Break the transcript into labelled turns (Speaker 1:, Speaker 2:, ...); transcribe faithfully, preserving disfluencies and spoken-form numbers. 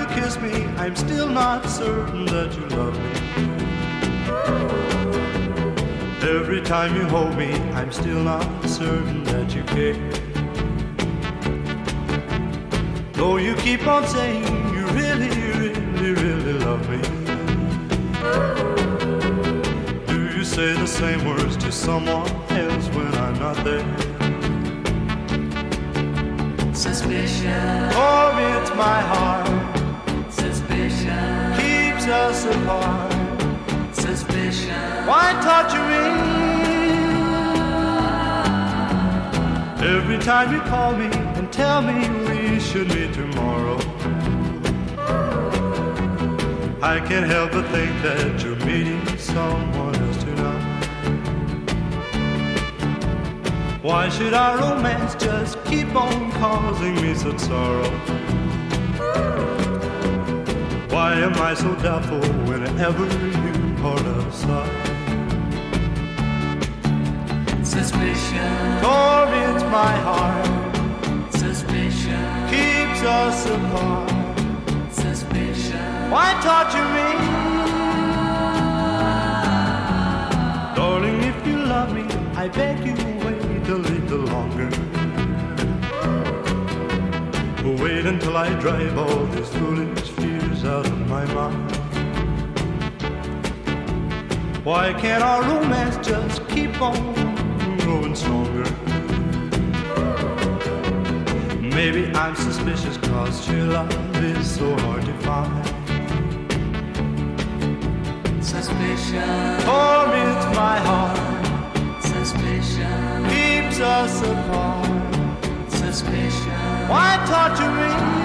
Speaker 1: kiss me, I'm still not certain that you love me. Every time you hold me, I'm still not certain that you care. Though you keep on saying you really, really, really love me. Do you say the same words to someone else when I'm not there?
Speaker 2: Suspicion.
Speaker 1: Torments my heart.
Speaker 2: Suspicion.
Speaker 1: Keeps us apart.
Speaker 2: Suspicion.
Speaker 1: Why torture me? Every time you call me and tell me we should meet tomorrow, I can't help but think that you're meeting someone else tonight. Why should our romance just keep on causing me such sorrow? Why am I so doubtful whenever you part aside?
Speaker 2: Suspicion.
Speaker 1: Torments my heart.
Speaker 2: Suspicion.
Speaker 1: Keeps us apart.
Speaker 2: Suspicion.
Speaker 1: Why torture me? Darling, if you love me, I beg you wait a little longer. Wait until I drive all these foolish fears out of my mind. Why can't our romance just keep on growing stronger? Maybe I'm suspicious cause your love is so hard to find.
Speaker 2: Suspicion.
Speaker 1: Torments my heart.
Speaker 2: Suspicion.
Speaker 1: Keeps us apart.
Speaker 2: Suspicion.
Speaker 1: Why torture me?